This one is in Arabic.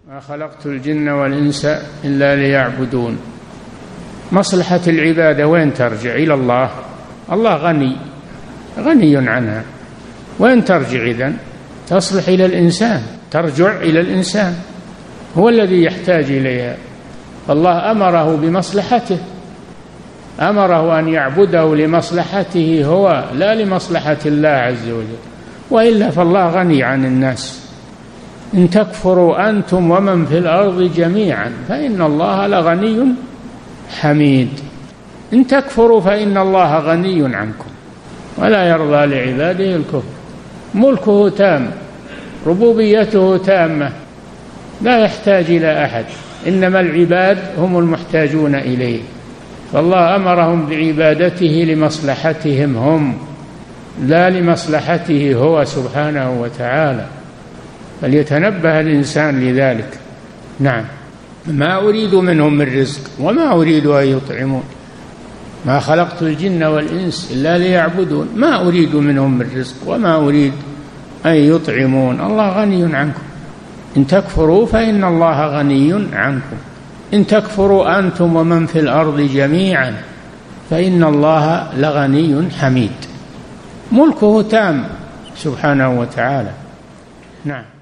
ما خلقت الجن والإنس إلا ليعبدون. مصلحة العبادة وين ترجع؟ إلى الله. الله غني عنها. وين ترجع إذن؟ تصلح إلى الإنسان، ترجع إلى الإنسان، هو الذي يحتاج إليها. الله أمره بمصلحته، أمره أن يعبده لمصلحته هو لا لمصلحة الله عز وجل، وإلا فالله غني عن الناس. إن تكفروا أنتم ومن في الأرض جميعا فإن الله لغني حميد. إن تكفروا فإن الله غني عنكم ولا يرضى لعباده الكفر. ملكه تام، ربوبيته تامة، لا يحتاج إلى أحد، إنما العباد هم المحتاجون إليه. فالله أمرهم بعبادته لمصلحتهم هم لا لمصلحته هو سبحانه وتعالى، فليتنبه الإنسان لذلك. نعم. ما أريد منهم من رزق وما أريد أن يطعمون. ما خلقت الجن والإنس إلا ليعبدون. ما أريد منهم من رزق وما أريد أن يطعمون. الله غني عنكم. إن تكفروا فإن الله غني عنكم. إن تكفروا أنتم ومن في الأرض جميعا فإن الله لغني حميد. ملكه تام سبحانه وتعالى. نعم.